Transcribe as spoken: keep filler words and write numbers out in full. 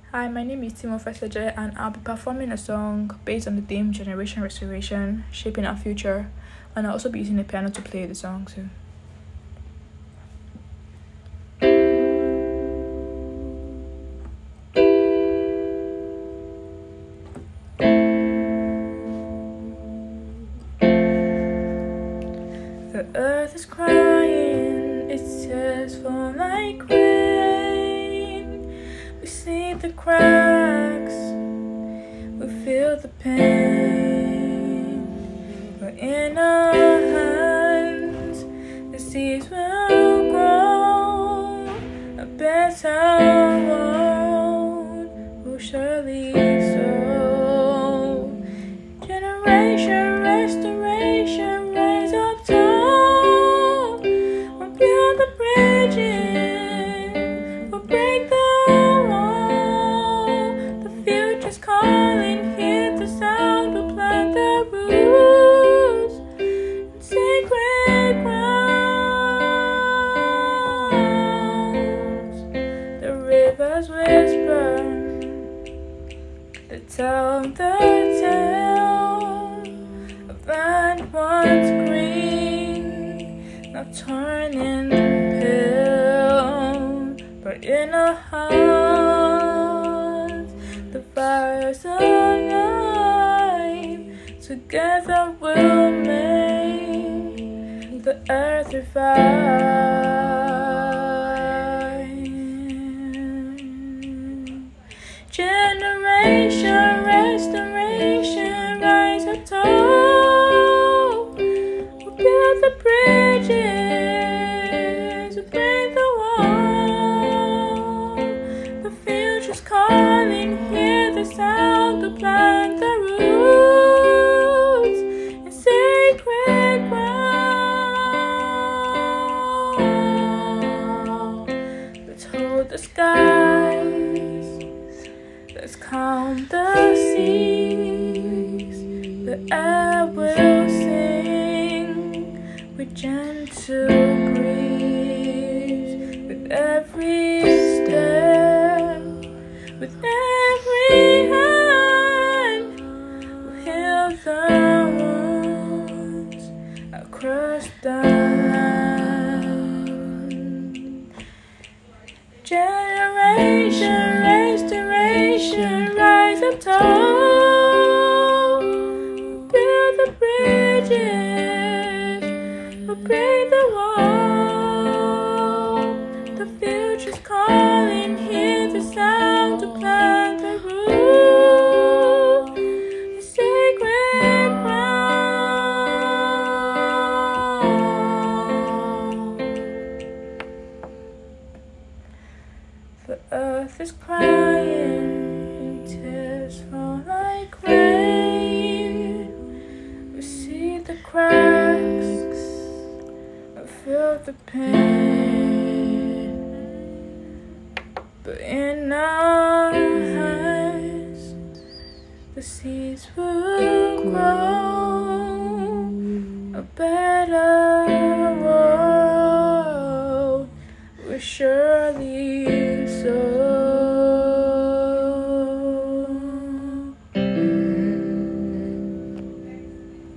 Hi, my name is Timo Feseje, and I'll be performing a song based on the theme Generation Restoration, Shaping Our Future, and I'll also be using the piano to play the song too. The earth is crying, its tears fall like rain. We see the cracks, we feel the pain. But in our hands, the seeds will grow. A better world will surely sow. Generation restoration, rise up tall. We'll build the bridges, we'll break the wall. The future's calling, hear the sound, we'll plant the roots in sacred grounds. The rivers whisper, they tell the tale of land once green, now turning pale. But in our hearts, the fire's alive. Together we'll make the earth revive. Generation restoration, rise up tall. We'll build the bridges, we'll break the wall. The future's calling, hear the sound, we'll plant the roots in sacred ground. Let's hold the skies, let's count the seas. The air will sing with gentle breeze. With every step, with every hand, we'll heal the wounds across the land. Generation restoration, rise up tall. Build the bridges, we'll break the wall. The future's calling, hear the sound, to plant the root in sacred ground. The earth is crying, tears fall like rain. We see the cracks, I feel the pain. But in our hands, the seeds will grow. A better world, we're sure.